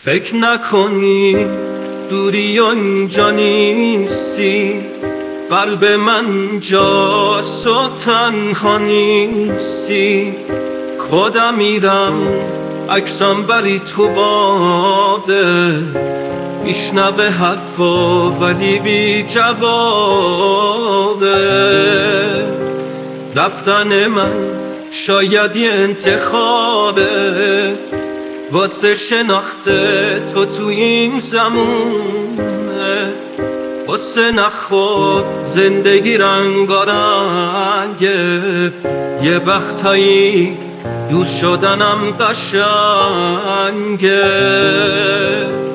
فکر نکنی دوری یا اینجا نیستی، قلب من جاست و تنها نیستی. خودم میرم عکسم ولی تو باده، میشنوه حرفا ولی بی جوابه. رفتن من شاید یه انتخابه واسه شناخت تو توی این زمونه، واسه نخود زندگی رنگارنگه. یه وقتایی دور شدنم قشنگه.